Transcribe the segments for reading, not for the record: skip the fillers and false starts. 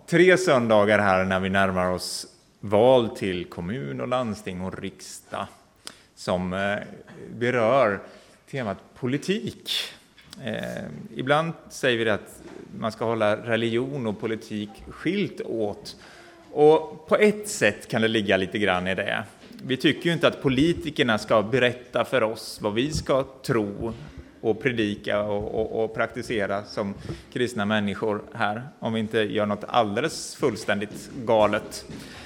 3 söndagar här när vi närmar oss val till kommun och landsting och riksdag som berör temat politik. Ibland säger vi att man ska hålla religion och politik skilt åt. Och på ett sätt kan det ligga lite grann i det. Vi tycker ju inte att politikerna ska berätta för oss vad vi ska tro och predika och praktisera som kristna människor här, om vi inte gör något alldeles fullständigt galet.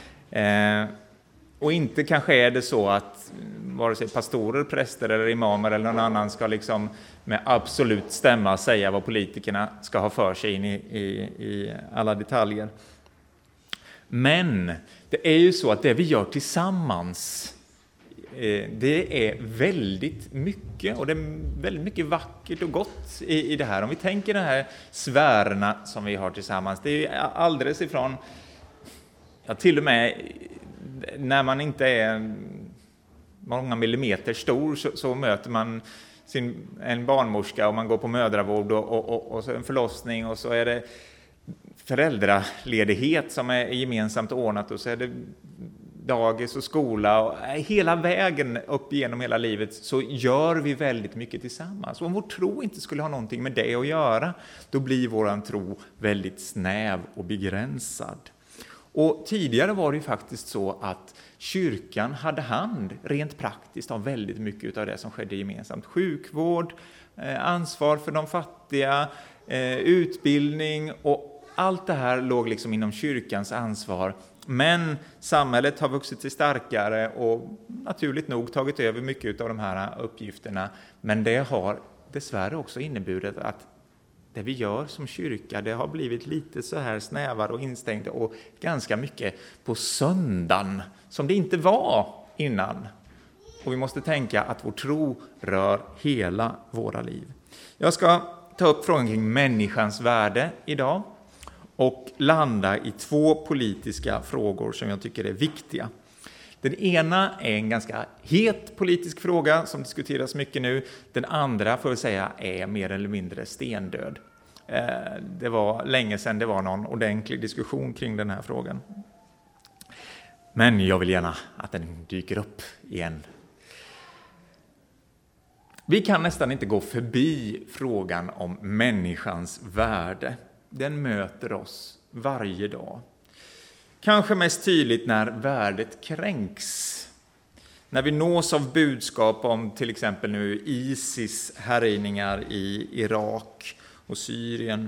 Och inte kanske är det så att vare sig pastorer, präster eller imamer eller någon annan ska liksom med absolut stämma säga vad politikerna ska ha för sig in i alla detaljer. Men det är ju så att det vi gör tillsammans, det är väldigt mycket, och det är väldigt mycket vackert och gott i det här. Om vi tänker de här sfärerna som vi har tillsammans, det är ju alldeles ifrån, ja, till och med när man inte är många millimeter stor så möter man en barnmorska och man går på mödravård och så en förlossning, och så är det föräldraledighet som är gemensamt ordnat, och så är det dagis och skola, och hela vägen upp genom hela livet så gör vi väldigt mycket tillsammans. Och om vår tro inte skulle ha någonting med det att göra, då blir våran tro väldigt snäv och begränsad. Och tidigare var det ju faktiskt så att kyrkan hade hand rent praktiskt om väldigt mycket av det som skedde gemensamt. Sjukvård, ansvar för de fattiga, utbildning, och allt det här låg liksom inom kyrkans ansvar. Men samhället har vuxit sig starkare och naturligt nog tagit över mycket av de här uppgifterna. Men det har dessvärre också inneburit att det vi gör som kyrka, det har blivit lite så här snävare och instängt, och ganska mycket på söndagen som det inte var innan. Och vi måste tänka att vår tro rör hela våra liv. Jag ska ta upp frågan kring människans värde idag och landa i 2 politiska frågor som jag tycker är viktiga. Den ena är en ganska het politisk fråga som diskuteras mycket nu. Den andra, får jag säga, är mer eller mindre stendöd. Det var länge sedan det var någon ordentlig diskussion kring den här frågan. Men jag vill gärna att den dyker upp igen. Vi kan nästan inte gå förbi frågan om människans värde. Den möter oss varje dag. Kanske mest tydligt när värdet kränks. När vi nås av budskap om till exempel nu ISIS härjningar i Irak och Syrien.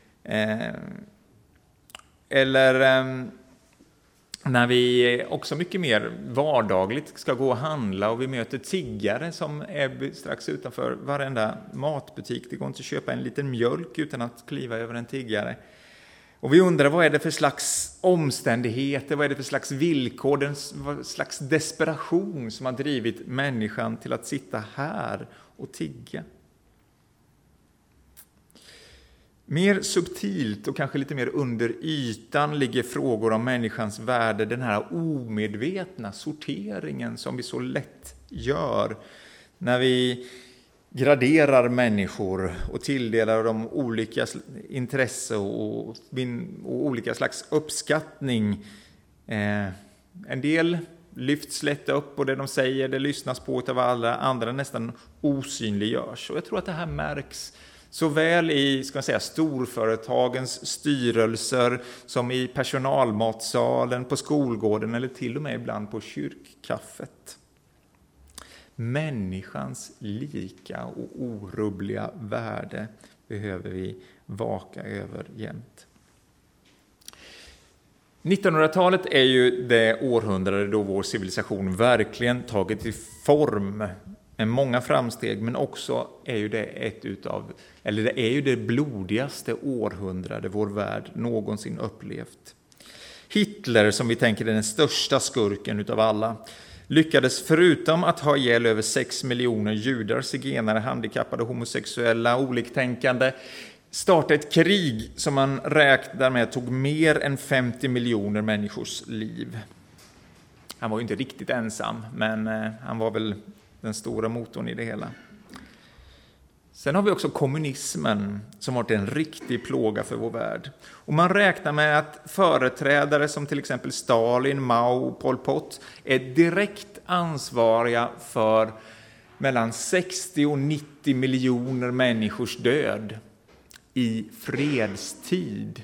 Eller när vi också mycket mer vardagligt ska gå och handla och vi möter tiggare som är strax utanför varenda matbutik. Det går inte att köpa en liten mjölk utan att kliva över en tiggare. Och vi undrar, vad är det för slags omständigheter, vad är det för slags villkor, den slags desperation som har drivit människan till att sitta här och tigga. Mer subtilt och kanske lite mer under ytan ligger frågor om människans värde, den här omedvetna sorteringen som vi så lätt gör när vi graderar människor och tilldelar dem olika intresse och olika slags uppskattning. En del lyfts lätt upp och det de säger, det lyssnas på av alla, andra nästan osynliggörs. Och jag tror att det här märks såväl i storföretagens styrelser som i personalmatsalen, på skolgården eller till och med ibland på kyrkkaffet. Människans lika och orubbliga värde behöver vi vaka över jämt. 1900-talet är ju det århundrade då vår civilisation verkligen tagit i form med många framsteg, men också är ju det det blodigaste århundrade vår värld någonsin upplevt. Hitler, som vi tänker är den största skurken utav alla, lyckades förutom att ha ihjäl över 6 miljoner judar, zigenare, handikappade, homosexuella, oliktänkande, starta ett krig som man räknar med tog mer än 50 miljoner människors liv. Han var ju inte riktigt ensam, men han var väl den stora motorn i det hela. Sen har vi också kommunismen som varit en riktig plåga för vår värld. Och man räknar med att företrädare som till exempel Stalin, Mao och Pol Pot är direkt ansvariga för mellan 60 och 90 miljoner människors död i fredstid.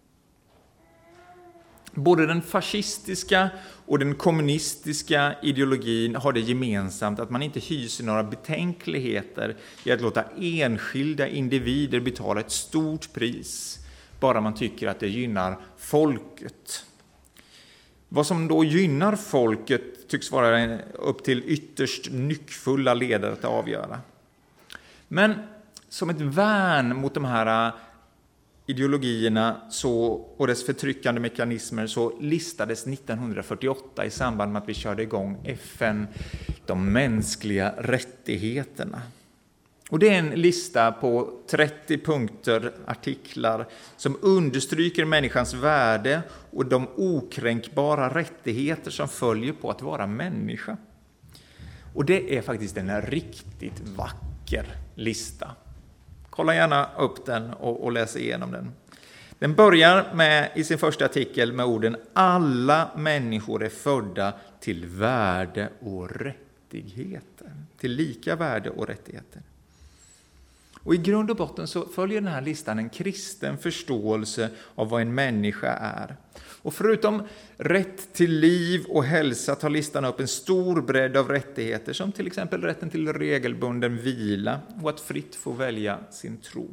Både den fascistiska och den kommunistiska ideologin har det gemensamt att man inte hyser några betänkligheter i att låta enskilda individer betala ett stort pris, bara man tycker att det gynnar folket. Vad som då gynnar folket tycks vara upp till ytterst nyckfulla ledare att avgöra. Men som ett värn mot de här ideologierna och dess förtryckande mekanismer så listades 1948 i samband med att vi körde igång FN de mänskliga rättigheterna. Och det är en lista på 30 punkter, artiklar som understryker människans värde och de okränkbara rättigheter som följer på att vara människa. Och det är faktiskt en riktigt vacker lista. Kolla gärna upp den och läs igenom den. Den börjar med, i sin första artikel med orden alla människor är födda till värde och rättigheter. Till lika värde och rättigheter. Och i grund och botten så följer den här listan en kristen förståelse av vad en människa är. Och förutom rätt till liv och hälsa tar listan upp en stor bredd av rättigheter som till exempel rätten till regelbunden vila och att fritt få välja sin tro.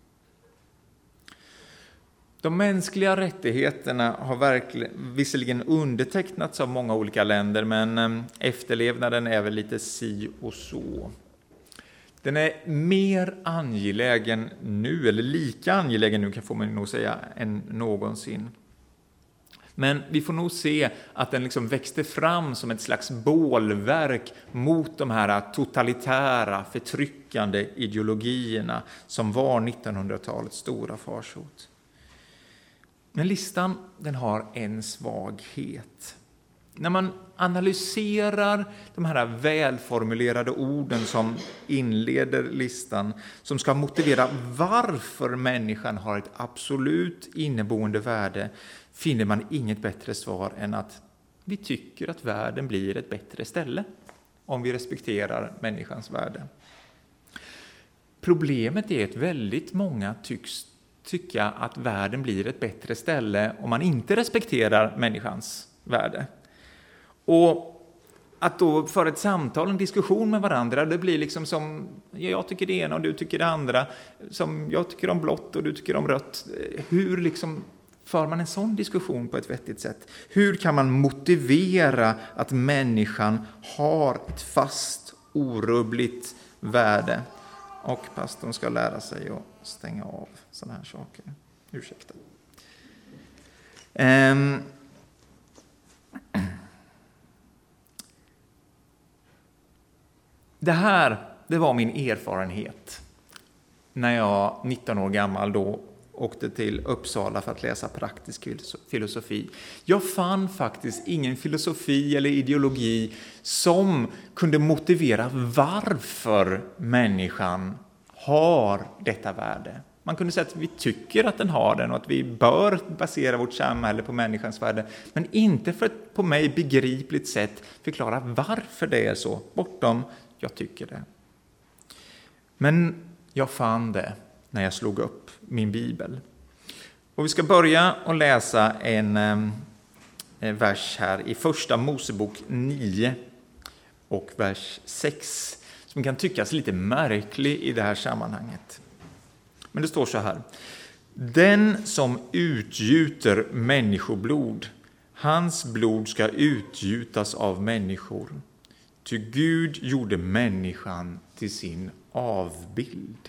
De mänskliga rättigheterna har visserligen undertecknats av många olika länder, men efterlevnaden är väl lite si och så. Den är mer angelägen nu, eller lika angelägen nu kan får man nog säga, än någonsin. Men vi får nog se att den liksom växte fram som ett slags bålverk mot de här totalitära, förtryckande ideologierna som var 1900-talets stora farsot. Men listan, den har en svaghet. När man analyserar de här välformulerade orden som inleder listan, som ska motivera varför människan har ett absolut inneboende värde, finner man inget bättre svar än att vi tycker att världen blir ett bättre ställe om vi respekterar människans värde. Problemet är att väldigt många tycks tycka att världen blir ett bättre ställe om man inte respekterar människans värde. Och att då föra ett samtal, en diskussion med varandra, det blir liksom som jag tycker det ena och du tycker det andra, som jag tycker om blått och du tycker om rött. Hur liksom för man en sån diskussion på ett vettigt sätt? Hur kan man motivera att människan har ett fast, orubbligt värde? Och pastorn ska lära sig att stänga av sådana här saker. Ursäkta. Det var min erfarenhet när jag 19 år gammal då åkte till Uppsala för att läsa praktisk filosofi. Jag fann faktiskt ingen filosofi eller ideologi som kunde motivera varför människan har detta värde. Man kunde säga att vi tycker att den har den och att vi bör basera vårt samhälle på människans värde, men inte för att på mig begripligt sätt förklara varför det är så, bortom jag tycker det. Men jag fann det när jag slog upp min bibel. Och vi ska börja och läsa en vers här i första Mosebok 9 och vers 6 som kan tyckas lite märklig i det här sammanhanget. Men det står så här: den som utgjuter människoblod, hans blod ska utgjutas av människor. Ty Gud gjorde människan till sin avbild.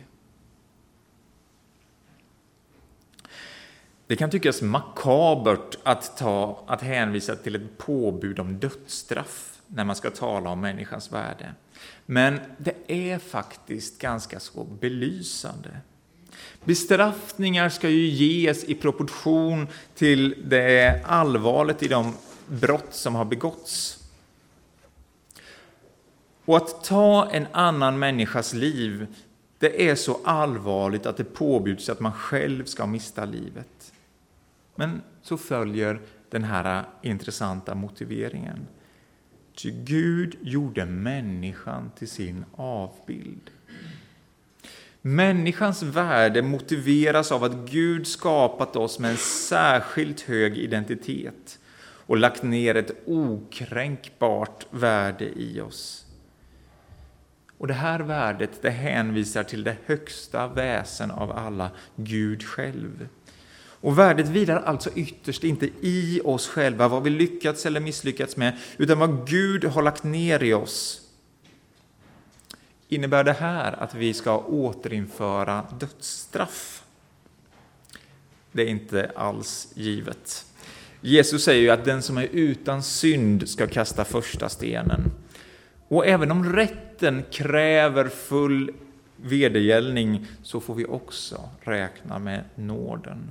Det kan tyckas makabert att hänvisa till ett påbud om dödsstraff när man ska tala om människans värde. Men det är faktiskt ganska så belysande. Bestraffningar ska ju ges i proportion till det allvaret i de brott som har begåtts. Och att ta en annan människas liv Det är så allvarligt att det påbjuds att man själv ska mista livet. Men så följer den här intressanta motiveringen. Ty Gud gjorde människan till sin avbild. Människans värde motiveras av att Gud skapat oss med en särskilt hög identitet och lagt ner ett okränkbart värde i oss. Och det här värdet, det hänvisar till det högsta väsen av alla, Gud själv. Och värdet vilar alltså ytterst inte i oss själva, vad vi lyckats eller misslyckats med, utan vad Gud har lagt ner i oss. Innebär det här att vi ska återinföra dödsstraff? Det är inte alls givet. Jesus säger ju att den som är utan synd ska kasta första stenen. Och även om rätten kräver full vedergällning så får vi också räkna med nåden.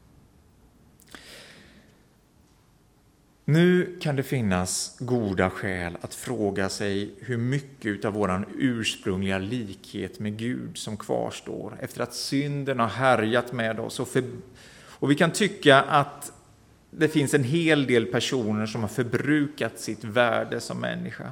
Nu kan det finnas goda skäl att fråga sig hur mycket av vår ursprungliga likhet med Gud som kvarstår efter att synden har härjat med oss. Och vi kan tycka att det finns en hel del personer som har förbrukat sitt värde som människa.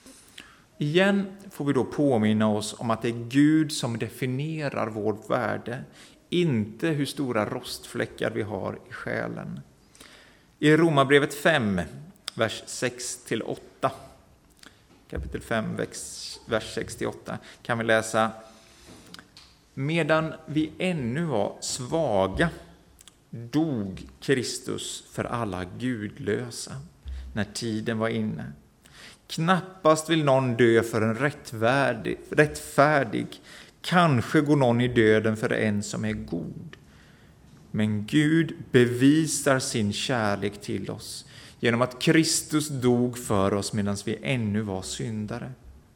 Igen får vi då påminna oss om att det är Gud som definierar vårt värde, inte hur stora rostfläckar vi har i själen. I Romarbrevet 5, vers 6-8, kapitel 5, vers 6-8, kan vi läsa: medan vi ännu var svaga dog Kristus för alla gudlösa när tiden var inne. Knappast vill någon dö för en rättfärdig. Kanske går någon i döden för en som är god. Men Gud bevisar sin kärlek till oss genom att Kristus dog för oss medan vi ännu var syndare.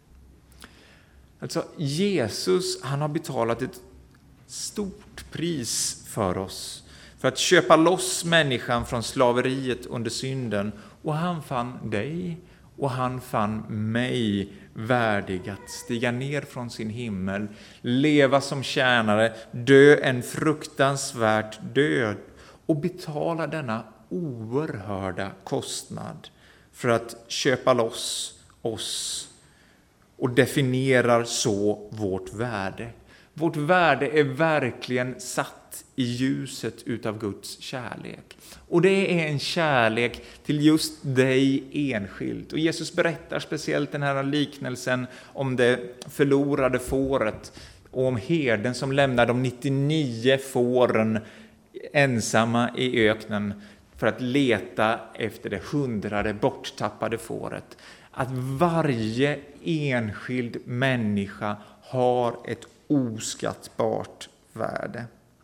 Alltså Jesus, han har betalat ett stort pris för oss för att köpa loss människan från slaveriet under synden. Och han fann dig och han fann mig värdig att stiga ner från sin himmel, leva som tjänare, dö en fruktansvärt död och betala denna oerhörda kostnad för att köpa loss oss, och definierar så vårt värde. Vårt värde är verkligen satt i ljuset utav Guds kärlek. Och det är en kärlek till just dig enskilt. Och Jesus berättar speciellt den här liknelsen om det förlorade fåret och om herden som lämnar de 99 fåren ensamma i öknen för att leta efter det 100:e borttappade fåret. Att varje enskild människa har ett oskattbart värde.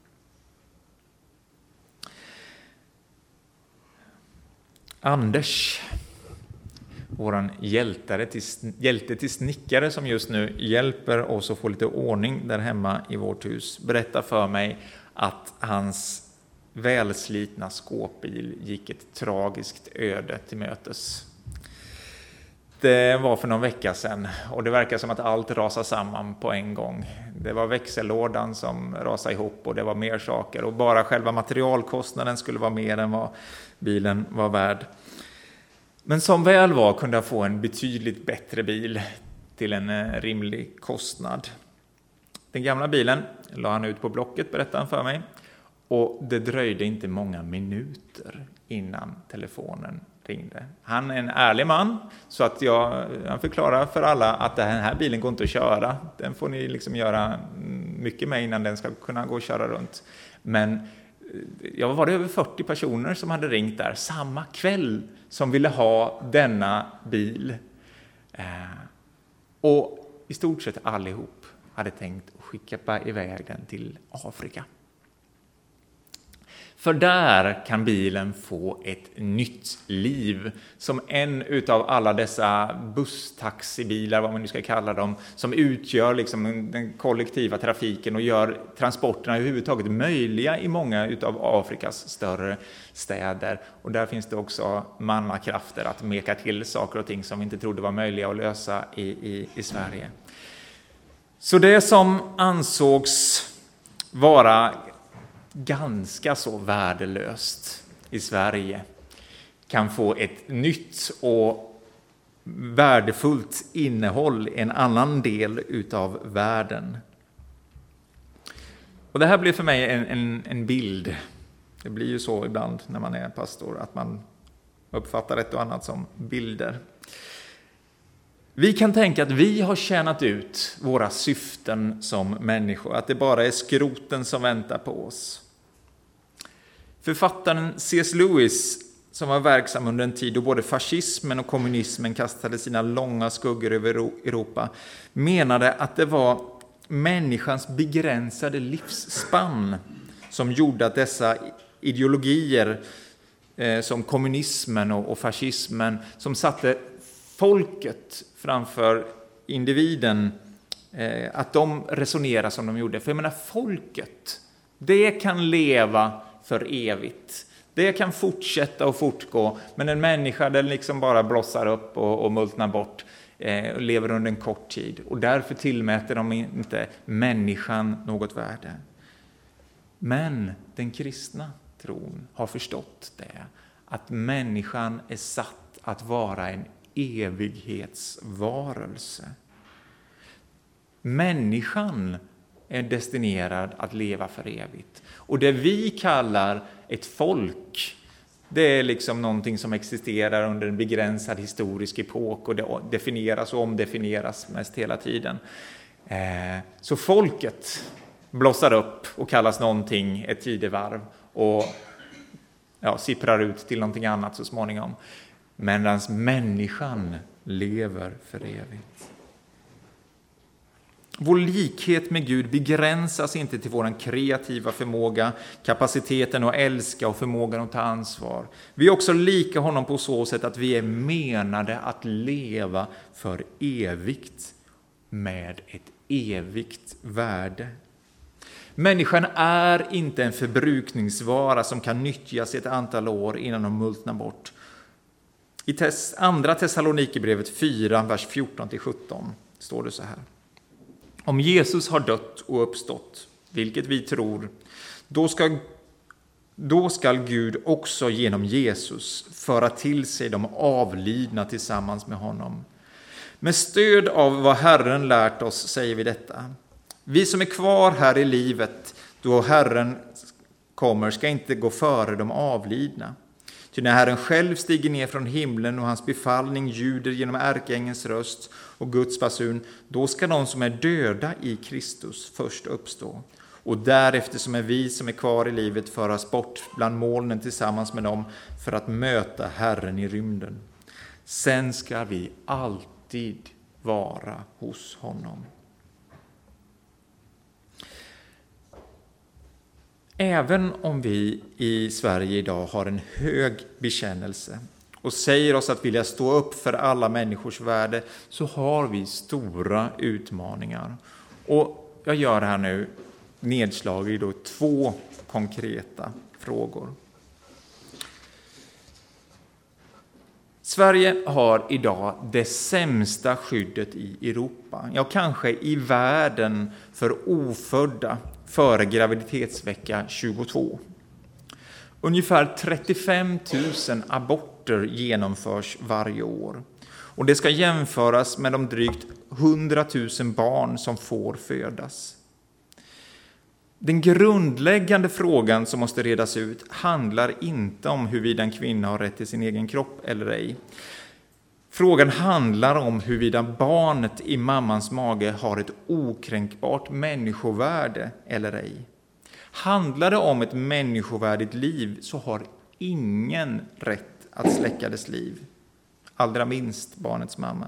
Anders, våran hjälte till snickare som just nu hjälper oss att få lite ordning där hemma i vårt hus, berättar för mig att hans välslitna skåpbil gick ett tragiskt öde till mötes. Det var för någon vecka sedan och det verkar som att allt rasar samman på en gång. Det var växellådan som rasade ihop och det var mer saker, och bara själva materialkostnaden skulle vara mer än vad bilen var värd. Men som väl var kunde jag få en betydligt bättre bil till en rimlig kostnad. Den gamla bilen la han ut på Blocket, berättade han för mig, och det dröjde inte många minuter innan telefonen ringde. Han är en ärlig man, så att han förklarar för alla att den här bilen går inte att köra. Den får ni liksom göra mycket med innan den ska kunna gå och köra runt. Men var det över 40 personer som hade ringt där samma kväll som ville ha denna bil. Och i stort sett allihop hade tänkt att skicka iväg den till Afrika. För där kan bilen få ett nytt liv som en utav alla dessa busstaxibilar, vad man nu ska kalla dem, som utgör liksom den kollektiva trafiken och gör transporterna överhuvudtaget möjliga i många utav Afrikas större städer. Och där finns det också mannakrafter att meka till saker och ting som vi inte trodde var möjliga att lösa i Sverige. Så det som ansågs vara ganska så värdelöst i Sverige kan få ett nytt och värdefullt innehåll i en annan del utav världen. Och det här blir för mig en bild. Det blir ju så ibland när man är pastor att man uppfattar ett och annat som bilder. Vi kan tänka att vi har tjänat ut våra syften som människor, att det bara är skroten som väntar på oss. Författaren C.S. Lewis, som var verksam under en tid då både fascismen och kommunismen kastade sina långa skuggor över Europa, menade att det var människans begränsade livsspann som gjorde att dessa ideologier som kommunismen och fascismen, som satte folket framför individen, att de resonerar som de gjorde. För jag menar, folket, det kan leva för evigt. Det kan fortsätta och fortgå, men en människa den liksom bara blossar upp och multnar bort och lever under en kort tid. Och därför tillmäter de inte människan något värde. Men den kristna tron har förstått det, att människan är satt att vara en evighetsvarelse. Människan är destinerad att leva för evigt. Och det vi kallar ett folk, det är liksom någonting som existerar under en begränsad historisk epok och det definieras och omdefinieras mest hela tiden. Så folket blossar upp och kallas någonting ett tidevarv och sipprar ut till någonting annat så småningom. Medan människan lever för evigt. Vår likhet med Gud begränsas inte till vår kreativa förmåga, kapaciteten att älska och förmågan att ta ansvar. Vi är också lika honom på så sätt att vi är menade att leva för evigt med ett evigt värde. Människan är inte en förbrukningsvara som kan nyttjas i ett antal år innan de multnar bort. I andra Thessalonikerbrevet 4, vers 14-17 står det så här. Om Jesus har dött och uppstått, vilket vi tror, då ska Gud också genom Jesus föra till sig de avlidna tillsammans med honom. Med stöd av vad Herren lärt oss säger vi detta. Vi som är kvar här i livet då Herren kommer ska inte gå före de avlidna. Ty när Herren själv stiger ner från himlen och hans befallning ljuder genom ärkeängelns röst och Guds basun, då ska de som är döda i Kristus först uppstå. Och därefter som är vi som är kvar i livet föras bort bland molnen tillsammans med dem för att möta Herren i rymden. Sen ska vi alltid vara hos honom. Även om vi i Sverige idag har en hög bekännelse och säger oss att vilja stå upp för alla människors värde, så har vi stora utmaningar. Och jag gör här nu nedslag i 2 konkreta frågor. Sverige har idag det sämsta skyddet i Europa, ja kanske i världen, för ofödda före graviditetsvecka 22. Ungefär 35 000 aborter genomförs varje år. Och det ska jämföras med de drygt 100 000 barn som får födas. Den grundläggande frågan som måste redas ut handlar inte om huruvida en kvinna har rätt till sin egen kropp eller ej. Frågan handlar om huruvida barnet i mammans mage har ett okränkbart människovärde eller ej. Handlar det om ett människovärdigt liv så har ingen rätt att släcka dess liv. Allra minst barnets mamma.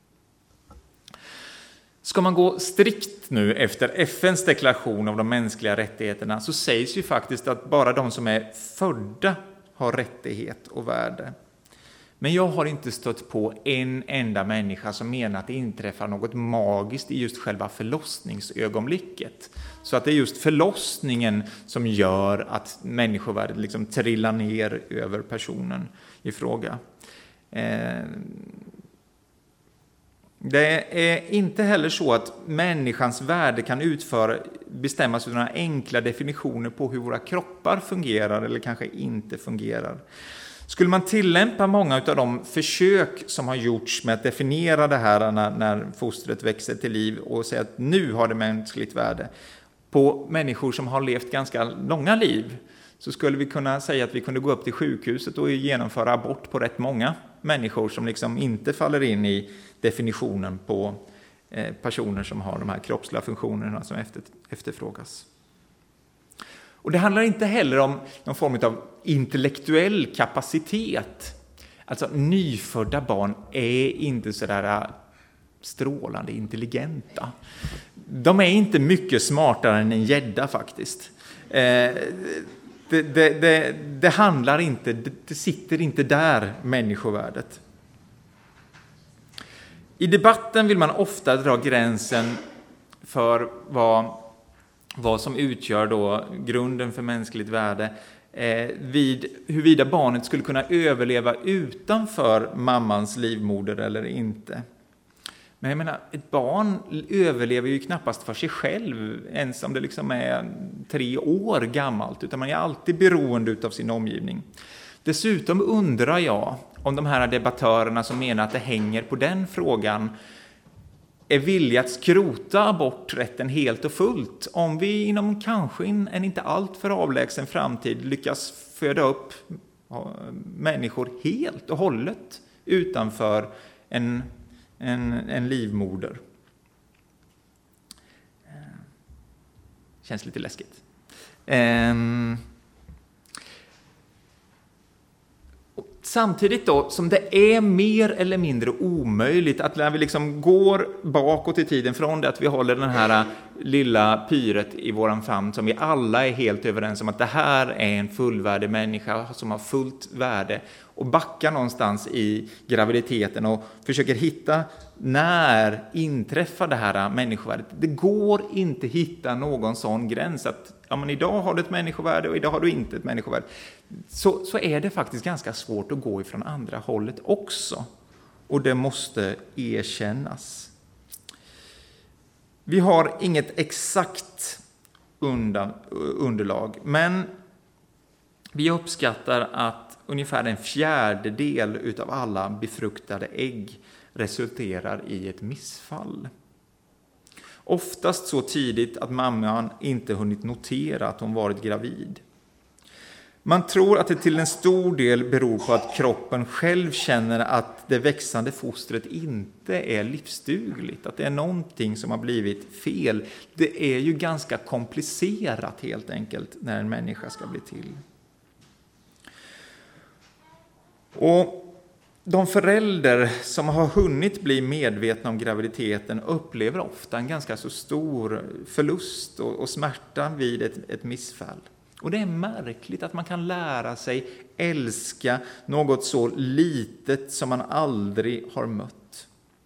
Ska man gå strikt nu efter FNs deklaration av de mänskliga rättigheterna, så sägs ju faktiskt att bara de som är födda har rättighet och värde. Men jag har inte stött på en enda människa som menar att det inträffar något magiskt i just själva förlossningsögonblicket. Så att det är just förlossningen som gör att människovärdet liksom trillar ner över personen i fråga. Det är inte heller så att människans värde kan bestämmas av några enkla definitioner på hur våra kroppar fungerar eller kanske inte fungerar. Skulle man tillämpa många av de försök som har gjorts med att definiera det här när fostret växer till liv och säga att nu har det mänskligt värde på människor som har levt ganska långa liv, så skulle vi kunna säga att vi kunde gå upp till sjukhuset och genomföra abort på rätt många människor som liksom inte faller in i definitionen på personer som har de här kroppsliga funktionerna som efterfrågas. Och det handlar inte heller om någon form av intellektuell kapacitet. Alltså nyfödda barn är inte sådär strålande intelligenta. De är inte mycket smartare än en gädda faktiskt. Det handlar inte, det sitter inte där människovärdet. I debatten vill man ofta dra gränsen för vad som utgör då grunden för mänskligt värde vid huruvida barnet skulle kunna överleva utanför mammans livmoder eller inte. Men jag menar, ett barn överlever ju knappast för sig själv ens om det liksom är 3 år gammalt, utan man är alltid beroende av sin omgivning. Dessutom undrar jag om de här debattörerna som menar att det hänger på den frågan är villiga att skrota aborträtten helt och fullt om vi inom kanske en inte allt för avlägsen framtid lyckas föda upp människor helt och hållet utanför en livmoder. Känns lite läskigt. Samtidigt då som det är mer eller mindre omöjligt att när vi liksom går bakåt i tiden från det att vi håller den här lilla pyret i våran famn som vi alla är helt överens om att det här är en fullvärdig människa som har fullt värde, och backar någonstans i graviditeten och försöker hitta när inträffar det här människovärdet. Det går inte hitta någon sån gräns att ja, men idag har du ett människovärde och idag har du inte ett människovärde. Så är det faktiskt ganska svårt att gå ifrån andra hållet också. Och det måste erkännas. Vi har inget exakt underlag, men vi uppskattar att ungefär 1/4 av alla befruktade ägg resulterar i ett missfall. Oftast så tidigt att mamman inte hunnit notera att hon varit gravid. Man tror att det till en stor del beror på att kroppen själv känner att det växande fostret inte är livsdugligt, att det är någonting som har blivit fel. Det är ju ganska komplicerat helt enkelt när en människa ska bli till. Och de föräldrar som har hunnit bli medvetna om graviditeten upplever ofta en ganska så stor förlust och smärta vid ett missfall. Och det är märkligt att man kan lära sig älska något så litet som man aldrig har mött.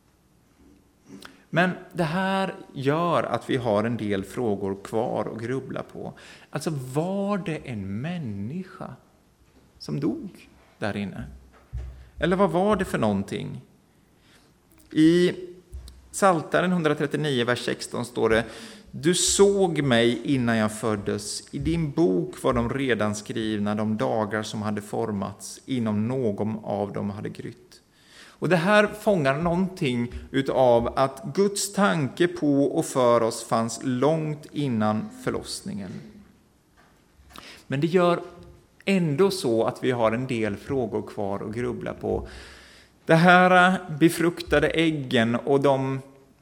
Men det här gör att vi har en del frågor kvar att grubbla på. Alltså, var det en människa som dog där inne? Eller vad var det för någonting? I Psaltaren 139, vers 16 står det: Du såg mig innan jag föddes. I din bok var de redan skrivna, de dagar som hade formats. Inom någon av dem hade grytt. Och det här fångar någonting utav att Guds tanke på och för oss fanns långt innan förlossningen. Men det gör ändå så att vi har en del frågor kvar att grubbla på. Det här befruktade äggen och de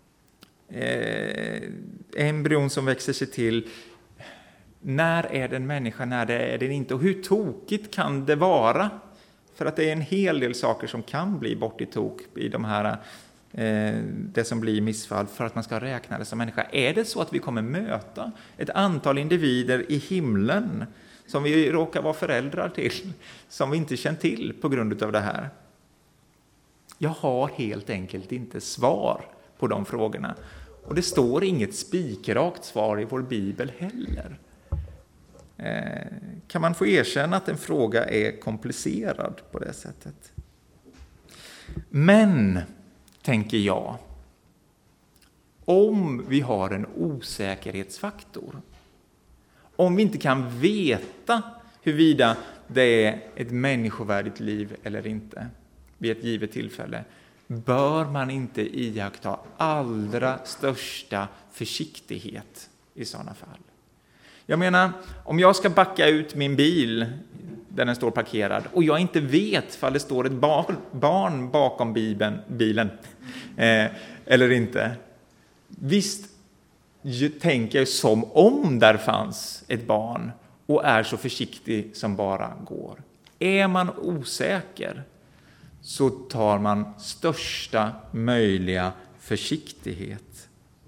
embryon som växer sig till. När är den människa, när är den inte? Och hur tokigt kan det vara? För att det är en hel del saker som kan bli bort i tok i de här, det som blir missfall, för att man ska räkna det som människa. Är det så att vi kommer möta ett antal individer i himlen som vi råkar vara föräldrar till, som vi inte känt till på grund av det här? Jag har helt enkelt inte svar på de frågorna. Och det står inget spikrakt svar i vår bibel heller. Kan man få erkänna att en fråga är komplicerad på det sättet? Men, tänker jag, om vi har en osäkerhetsfaktor. Om vi inte kan veta huruvida det är ett människovärdigt liv eller inte vid ett givet tillfälle, bör man inte iaktta allra största försiktighet i sådana fall. Jag menar, om jag ska backa ut min bil där den står parkerad och jag inte vet ifall det står ett barn bakom bilen eller inte. Visst tänker jag som om där fanns ett barn och är så försiktig som bara går. Är man osäker så tar man största möjliga försiktighet.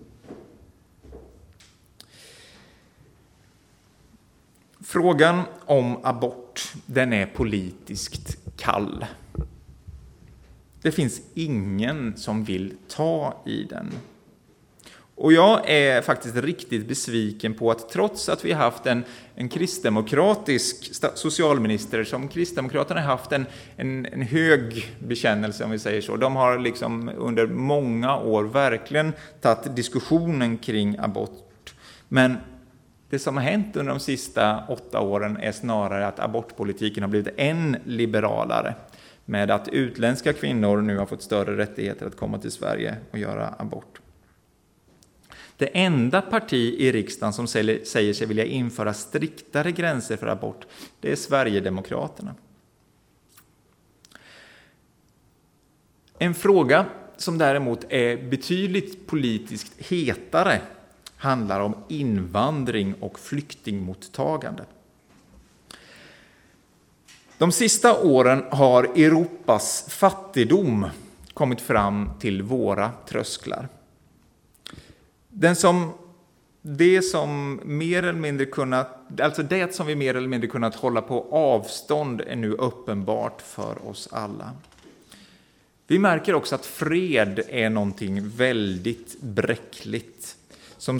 Frågan om abort, den är politiskt kall. Det finns ingen som vill ta i den. Och jag är faktiskt riktigt besviken på att trots att vi har haft en kristdemokratisk socialminister, som Kristdemokraterna har haft en hög bekännelse, om vi säger så. De har liksom under många år verkligen tagit diskussionen kring abort. Men det som har hänt under de sista 8 åren är snarare att abortpolitiken har blivit än liberalare. Med att utländska kvinnor nu har fått större rättigheter att komma till Sverige och göra abort. Det enda parti i riksdagen som säger sig vilja införa striktare gränser för abort, det är Sverigedemokraterna. En fråga som däremot är betydligt politiskt hetare handlar om invandring och flyktingmottagande. De sista åren har Europas fattigdom kommit fram till våra trösklar. Det som vi mer eller mindre kunnat hålla på avstånd är nu uppenbart för oss alla. Vi märker också att fred är någonting väldigt bräckligt. Som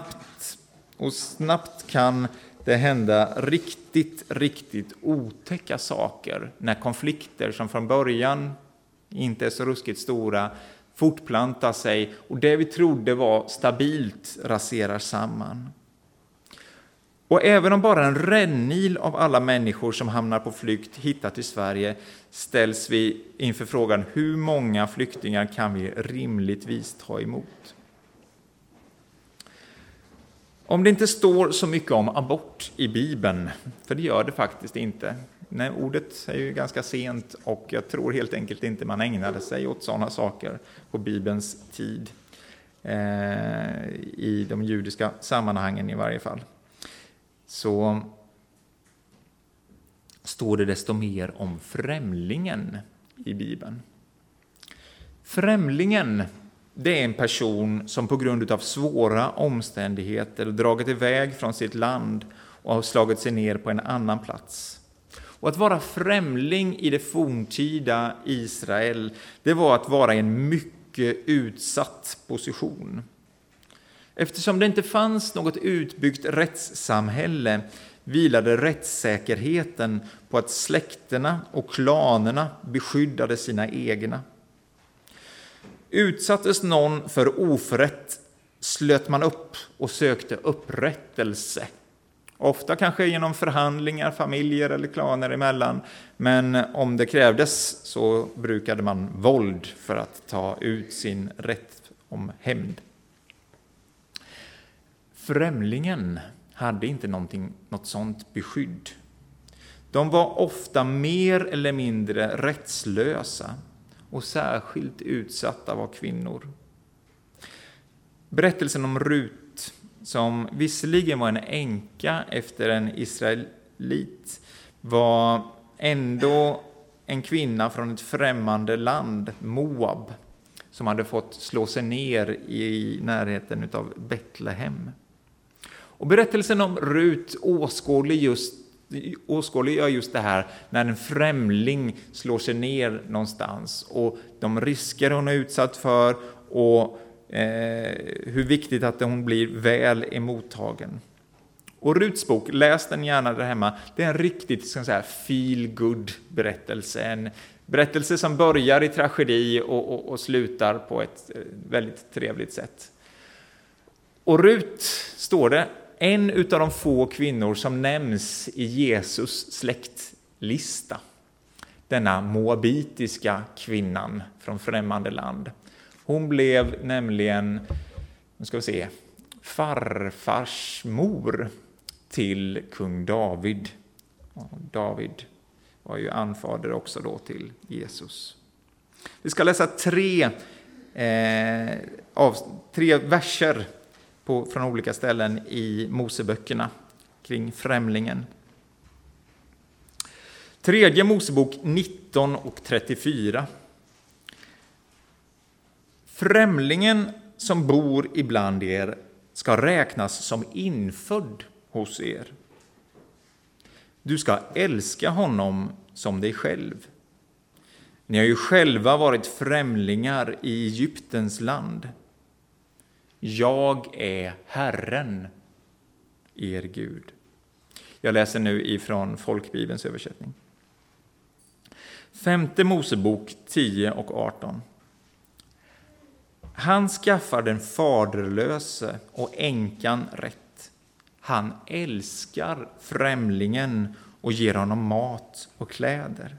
snabbt kan det hända riktigt otäcka saker när konflikter som från början inte är så ruskigt stora fortplantar sig och det vi trodde var stabilt raserar samman. Och även om bara en rännil av alla människor som hamnar på flykt hittar till Sverige ställs vi inför frågan: hur många flyktingar kan vi rimligtvis ta emot? Om det inte står så mycket om abort i Bibeln, för det gör det faktiskt inte. Nej, ordet är ju ganska sent och jag tror helt enkelt inte man ägnade sig åt sådana saker på Bibelns tid. I de judiska sammanhangen i varje fall. Så står det desto mer om främlingen i Bibeln. Främlingen, det är en person som på grund av svåra omständigheter dragit iväg från sitt land och har slagit sig ner på en annan plats. Och att vara främling i det forntida Israel, det var att vara i en mycket utsatt position. Eftersom det inte fanns något utbyggt rättssamhälle vilade rättssäkerheten på att släkterna och klanerna beskyddade sina egna. Utsattes någon för oförrätt slöt man upp och sökte upprättelse. Ofta kanske genom förhandlingar, familjer eller klaner emellan. Men om det krävdes så brukade man våld för att ta ut sin rätt om hämnd. Främlingen hade inte något sånt beskydd. De var ofta mer eller mindre rättslösa och särskilt utsatta var kvinnor. Berättelsen om Rut, som visserligen var en änka efter en israelit, var ändå en kvinna från ett främmande land, Moab, som hade fått slå sig ner i närheten av Betlehem. Och berättelsen om Rut åskådliggör just det här när en främling slår sig ner någonstans och de risker hon är utsatt för och hur viktigt att hon blir väl emottagen. Och Ruts bok, läs den gärna där hemma, det är en riktigt feel good berättelse. En berättelse som börjar i tragedi och slutar på ett väldigt trevligt sätt. Och Rut, står det, en utav de få kvinnor som nämns i Jesus släktlista. Denna moabitiska kvinnan från främmande land. Hon blev nämligen, farfars mor till kung David. Och David var ju anfader också då till Jesus. Vi ska läsa tre verser från olika ställen i Moseböckerna kring främlingen. 3 Mosebok 19 och 34. Främlingen som bor ibland er ska räknas som infödd hos er. Du ska älska honom som dig själv. Ni har ju själva varit främlingar i Egyptens land. Jag är Herren, er Gud. Jag läser nu ifrån Folkbibelns översättning. 5 Mosebok 10 och 18. Han skaffar den faderlöse och änkan rätt. Han älskar främlingen och ger honom mat och kläder.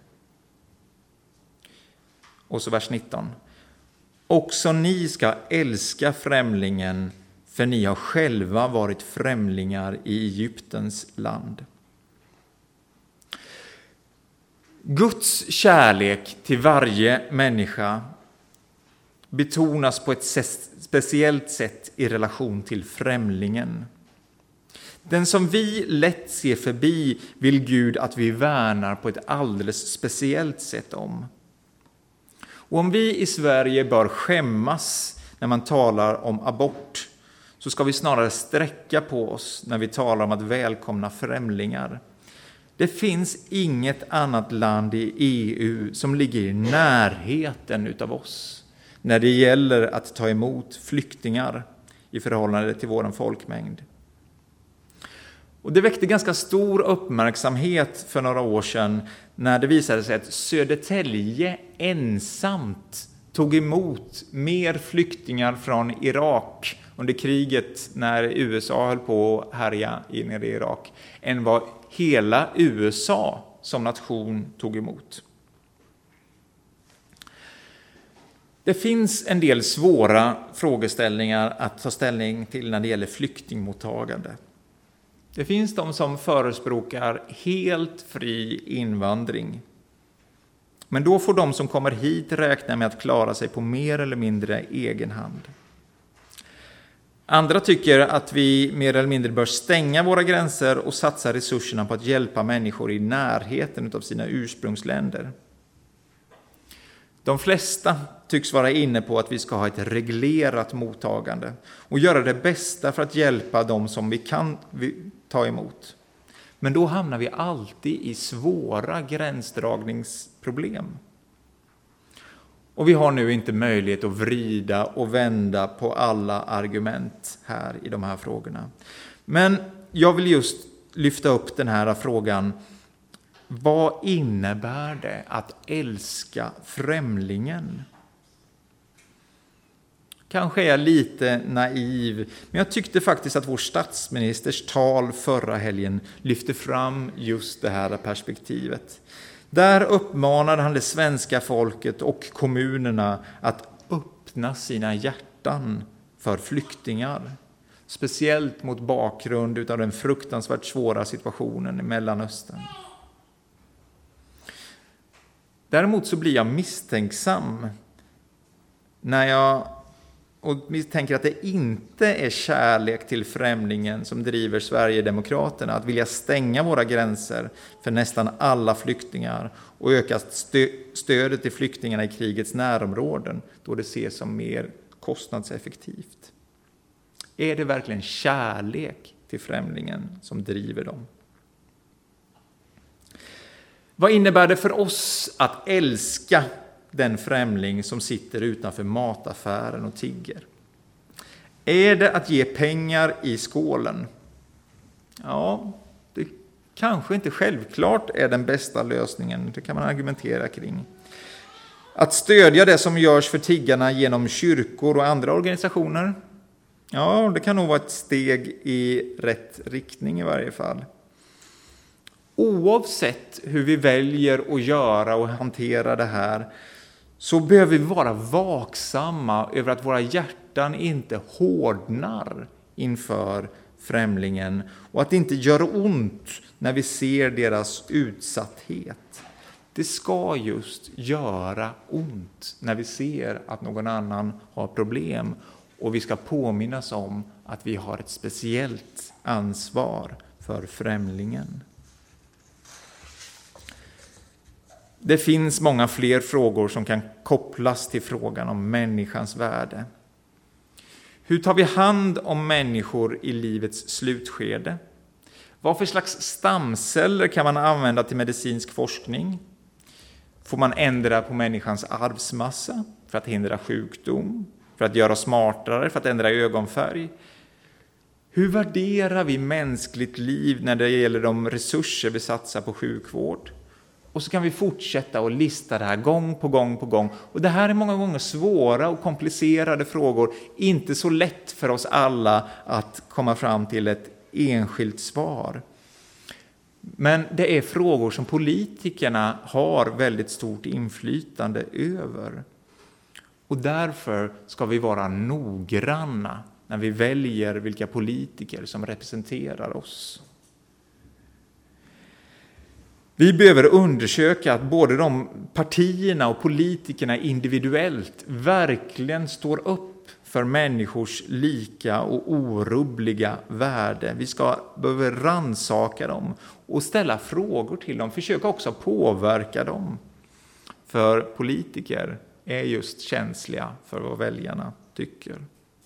Och så vers 19. Också ni ska älska främlingen, för ni har själva varit främlingar i Egyptens land. Guds kärlek till varje människa betonas på ett speciellt sätt i relation till främlingen. Den som vi lätt ser förbi vill Gud att vi värnar på ett alldeles speciellt sätt om. Och om vi i Sverige bör skämmas när man talar om abort, så ska vi snarare sträcka på oss när vi talar om att välkomna främlingar. Det finns inget annat land i EU som ligger i närheten utav oss när det gäller att ta emot flyktingar i förhållande till vår folkmängd. Och det väckte ganska stor uppmärksamhet för några år sedan när det visade sig att Södertälje ensamt tog emot mer flyktingar från Irak under kriget när USA höll på att härja nere i Irak än vad hela USA som nation tog emot. Det finns en del svåra frågeställningar att ta ställning till när det gäller flyktingmottagande. Det finns de som förespråkar helt fri invandring. Men då får de som kommer hit räkna med att klara sig på mer eller mindre egen hand. Andra tycker att vi mer eller mindre bör stänga våra gränser och satsa resurserna på att hjälpa människor i närheten av sina ursprungsländer. De flesta tycks vara inne på att vi ska ha ett reglerat mottagande och göra det bästa för att hjälpa dem som vi kan ta emot. Men då hamnar vi alltid i svåra gränsdragningsproblem. Och vi har nu inte möjlighet att vrida och vända på alla argument här i de här frågorna. Men jag vill just lyfta upp den här frågan. Vad innebär det att älska främlingen? Kanske är jag lite naiv, men jag tyckte faktiskt att vår statsministers tal förra helgen lyfte fram just det här perspektivet. Där uppmanade han det svenska folket och kommunerna att öppna sina hjärtan för flyktingar. Speciellt mot bakgrund av den fruktansvärt svåra situationen i Mellanöstern. Däremot så blir jag misstänksam när jag misstänker att det inte är kärlek till främlingen som driver Sverigedemokraterna att vilja stänga våra gränser för nästan alla flyktingar och öka stödet till flyktingarna i krigets närområden då det ses som mer kostnadseffektivt. Är det verkligen kärlek till främlingen som driver dem? Vad innebär det för oss att älska den främling som sitter utanför mataffären och tigger? Är det att ge pengar i skålen? Ja, det kanske inte självklart är den bästa lösningen. Det kan man argumentera kring. Att stödja det som görs för tiggarna genom kyrkor och andra organisationer? Ja, det kan nog vara ett steg i rätt riktning i varje fall. Oavsett hur vi väljer att göra och hantera det här så behöver vi vara vaksamma över att våra hjärtan inte hårdnar inför främlingen och att det inte gör ont när vi ser deras utsatthet. Det ska just göra ont när vi ser att någon annan har problem, och vi ska påminnas om att vi har ett speciellt ansvar för främlingen. Det finns många fler frågor som kan kopplas till frågan om människans värde. Hur tar vi hand om människor i livets slutskede? Vad för slags stamceller kan man använda till medicinsk forskning? Får man ändra på människans arvsmassa för att hindra sjukdom? För att göra oss smartare? För att ändra ögonfärg? Hur värderar vi mänskligt liv när det gäller de resurser vi satsar på sjukvård? Och så kan vi fortsätta att lista det här gång på gång på gång. Och det här är många gånger svåra och komplicerade frågor. Inte så lätt för oss alla att komma fram till ett enskilt svar. Men det är frågor som politikerna har väldigt stort inflytande över. Och därför ska vi vara noggranna när vi väljer vilka politiker som representerar oss. Vi behöver undersöka att både de partierna och politikerna individuellt verkligen står upp för människors lika och orubbliga värde. Vi behöver rannsaka dem och ställa frågor till dem. Försöka också påverka dem. För politiker är just känsliga för vad väljarna tycker.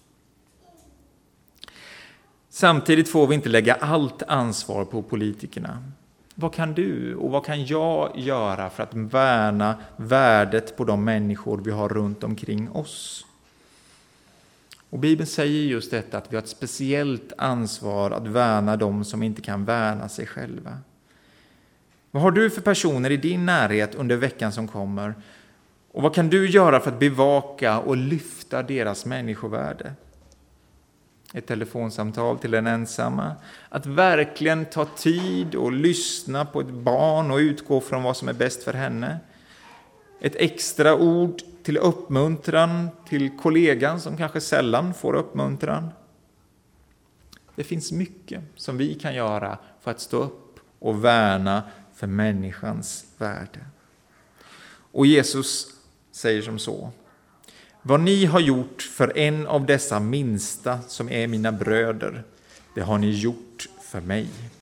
Samtidigt får vi inte lägga allt ansvar på politikerna. Vad kan du och vad kan jag göra för att värna värdet på de människor vi har runt omkring oss? Och Bibeln säger just detta, att vi har ett speciellt ansvar att värna de som inte kan värna sig själva. Vad har du för personer i din närhet under veckan som kommer? Och vad kan du göra för att bevaka och lyfta deras människovärde? Ett telefonsamtal till den ensamma. Att verkligen ta tid och lyssna på ett barn och utgå från vad som är bäst för henne. Ett extra ord till uppmuntran till kollegan som kanske sällan får uppmuntran. Det finns mycket som vi kan göra för att stå upp och värna för människans värde. Och Jesus säger som så: vad ni har gjort för en av dessa minsta som är mina bröder, det har ni gjort för mig.